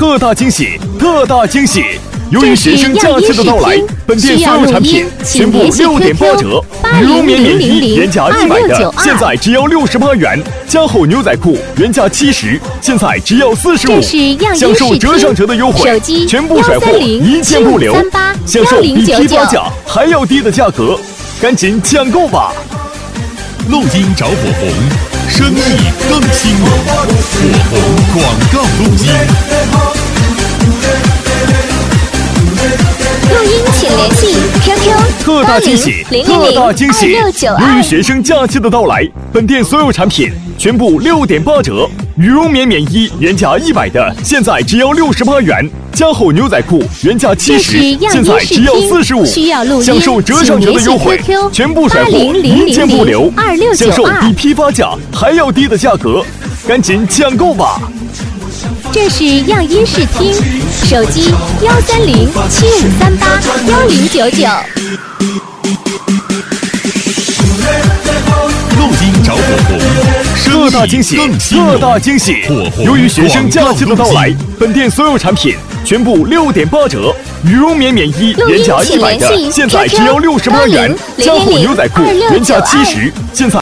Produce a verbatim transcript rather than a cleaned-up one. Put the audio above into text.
特大惊喜，特大惊喜！由于学生假期的到来，本店所有产品全部六点八折，羽绒棉棉衣原价一百的，现在只要六十八元；加厚牛仔裤原价七十，现在只要四十五，享受折上折的优惠，全部甩货，一件不留，享受比批发价还要低的价格，赶紧抢购吧！ 录音找火红，生意更兴隆，火红广告录音。 录音请联系 Q Q 特大惊喜，特大惊喜！由于学生假期的到来，本店所有产品全部六点八折，羽绒棉棉衣原价一百的，现在只要六十八元；加厚牛仔裤原价七十，现在只要四十五，享受折上折的优惠，全部甩货，一件不留，享受比批发价还要低的价格，赶紧抢购吧！ 这是样音视听，手机幺三零七五三八幺零九九。 录音找火红， 特大惊喜，特大惊喜！由于学生假期的到来，本店所有产品全部六点八折，羽绒棉棉衣原价一百的，现在只要六十八元；加厚牛仔裤原价七十，现在。